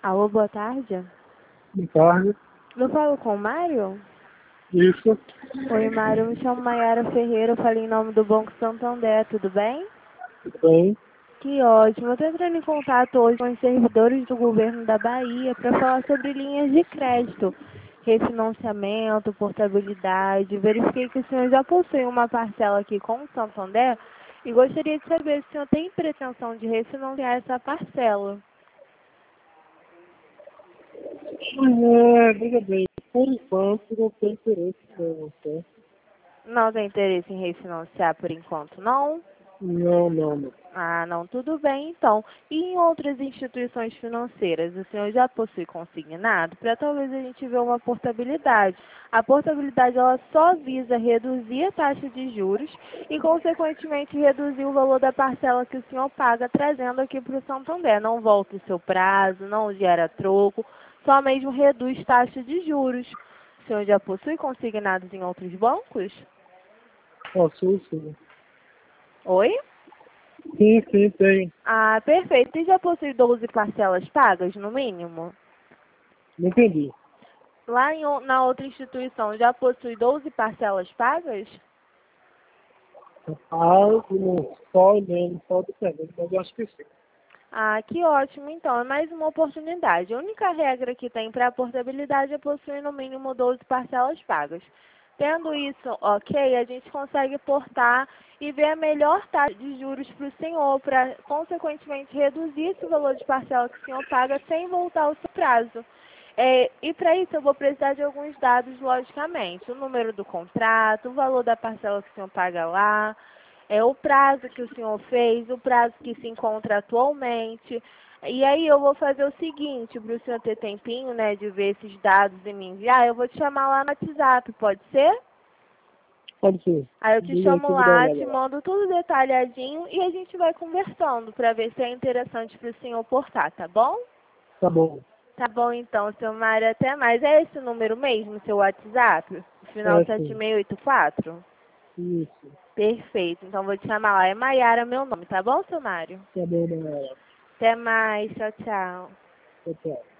Alô, boa tarde. Boa tarde. Eu falo com o Mário? Isso. Oi, Mário. Eu me chamo Maiara Ferreira. Eu falei em nome do Banco Santander. Tudo bem? Tudo bem? Que ótimo. Eu estou entrando em contato hoje com os servidores do governo da Bahia para falar sobre linhas de crédito, refinanciamento, portabilidade. Verifiquei que o senhor já possui uma parcela aqui com o Santander e gostaria de saber se o senhor tem pretensão de refinanciar essa parcela. Veja bem, por enquanto não tem interesse não, tá? Não tem interesse em refinanciar por enquanto, não? Não. Ah, não, tudo bem então. E em outras instituições financeiras, o senhor já possui consignado? Para talvez a gente ver uma portabilidade. A portabilidade ela só visa reduzir a taxa de juros e, consequentemente, reduzir o valor da parcela que o senhor paga, trazendo aqui para o Santander. Não volta o seu prazo, não gera troco, só mesmo reduz taxa de juros. O senhor já possui consignados em outros bancos? Posso sim. Oi? Sim, tem. Ah, perfeito. E já possui 12 parcelas pagas, no mínimo? Não entendi. Lá na outra instituição, já possui 12 parcelas pagas? Rapaz, não só mesmo, só do pergunta, mas eu acho que sim. Ah, que ótimo. Então, é mais uma oportunidade. A única regra que tem para a portabilidade é possuir no mínimo 12 parcelas pagas. Tendo isso ok, a gente consegue portar e ver a melhor taxa de juros para o senhor, para, consequentemente, reduzir esse valor de parcela que o senhor paga sem voltar ao seu prazo. E para isso eu vou precisar de alguns dados, logicamente. O número do contrato, o valor da parcela que o senhor paga lá, o prazo que o senhor fez, o prazo que se encontra atualmente. E aí eu vou fazer o seguinte, para o senhor ter tempinho, né, de ver esses dados e me enviar, eu vou te chamar lá no WhatsApp, pode ser? Pode ser. Aí eu te Diga aí chamo que eu vou dar uma lá, te olhada lá. mando tudo detalhadinho e a gente vai conversando para ver se é interessante para o senhor portar, tá bom? Tá bom. Tá bom então, seu Mário, até mais. É esse o número mesmo, seu WhatsApp? O final É sim. 7684? Isso. Perfeito, então vou te chamar lá. É Maiara meu nome, tá bom, seu Mário? Tá bom, galera. Até mais, tchau, tchau. Tchau.